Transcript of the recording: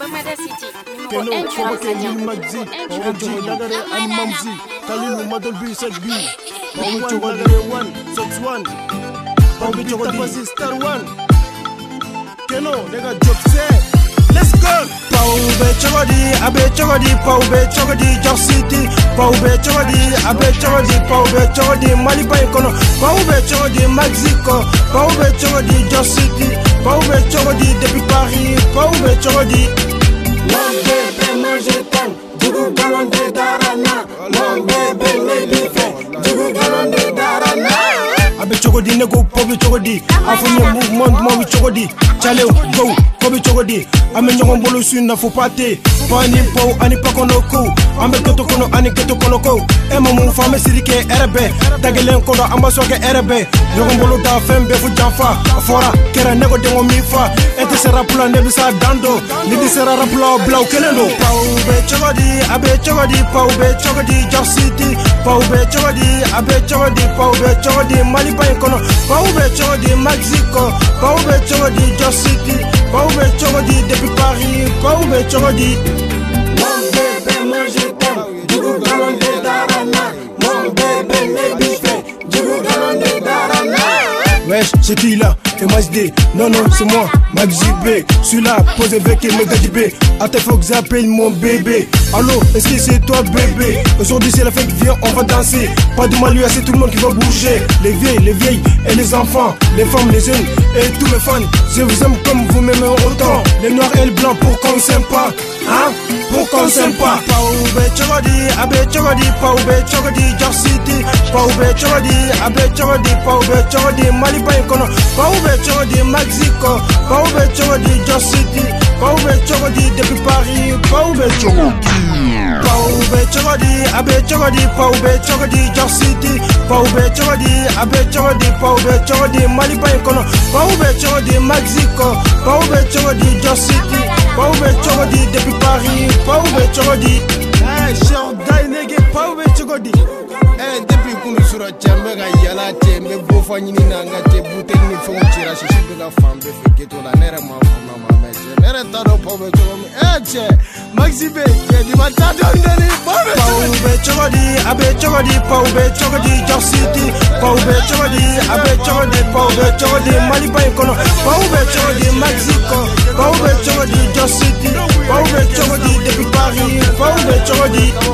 Olomeda City. Keno, Koboke Magzi, Oji Nagare and Mamzi, Kalilu Madolbi said B, Pawicho 1, 6-1, Pawicho Tapasi Star 1, Keno, nigga joke say, let's go! Paube Chogodi, Abe Chogodi, Paube Chogodi, Jock City, Paube Chogodi, Abe Chogodi, Paube Chogodi, Malibai Kono, Paube Chogodi, Mexico, Paube Chogodi, Jock City, Paube Chogodi, depuis Paris, Paube Chogodi. Mon bébé, moi je t'aime, Djougou Galon de Darana. Mon bébé, les bifs, Djougou Galon de Darana. Abe Chogodi, Nego, Paube Chogodi, Afonye mouvement, Maui Chogodi, Chaleo, Go, Paube Chogodi, Amenyon Bolo Suna Fopate, Pani Po, Anipa Konoko, Amekoto Kono, Aniketo Konoko, Emamu Fame Sirike, Erebe, Dagelen Kono, Ambasoke Erebe, Yogombolo da Fembe Fujanfa, Fora, Kera Nego de Mifa, Ete Serapula Nebisa Dando, Lidi Serapula Blau Keleno, Paube Chogodi, Abe Chogodi, Paube Chogodi, Jock City, Paube Chogodi, Abe Chogodi, Paube Chogodi, Malibai Kono, Paube Chogodi, Mexico, Paube Chogodi, Jock City, Paube Chogodi, depuis Paris, Paube Chogodi. Mon bébé, moi je t'aime, Djougou Galon de Darana. Mon bébé, les bifs, Djougou Galon de Darana. Wesh, c'est qui là? Et Mazd, non non c'est moi, Magzi B. Celui-là, posé avec Megadi B. A tes faut que j'appelle mon bébé. Allô, est-ce que c'est toi bébé? Aujourd'hui c'est la fête, viens on va danser. Pas de malheur, c'est tout le monde qui va bouger. Les vieilles et les enfants, les femmes, les jeunes et tous mes fans. Je vous aime comme vous m'aimez autant. Les noirs et les blancs pour qu'on s'aime pas. Hein? Pour qu'on s'aime pas. Paube Chogodi, Abe Chogodi, Paube Chogodi, Jock City, Paube Chogodi, Abe Chogodi, Paube Chogodi, Malibai Kono, Paube Chogodi, Mexico, Paube Chogodi, Jock City, Paube Chogodi, depuis Paris, Paube Chogodi. Paube Chogodi, Abe Chogodi, Paube Chogodi, Jock City, Paube Chogodi, Abe Chogodi, Paube Chogodi, Malibai Kono, Paube Chogodi, Mexico, Paube Chogodi, Jock City, Paube Chogodi, depuis Paris, Paube Chogodi. Hey, Cheikh Day nege Paube Chogodi. Eh, depuis kunu sura chambe ga yala tembe bofa nyini nanga te butel ni fo chira shishi bega fambe fe geto la nere ma fama ma meje. Nere taro Paube Chogodi. Eh, che, Magzi be, ke di mata dondeli Paube Chogodi, Abe Chogodi, Paube Chogodi, Jock City, Paube Chogodi, Abe Chogodi, Paube Chogodi, Malibai Kono, Paube Chogodi, Mexico, Paube Chogodi, Jock City, Paube Chogodi, depuis Paris, Paube Chogodi.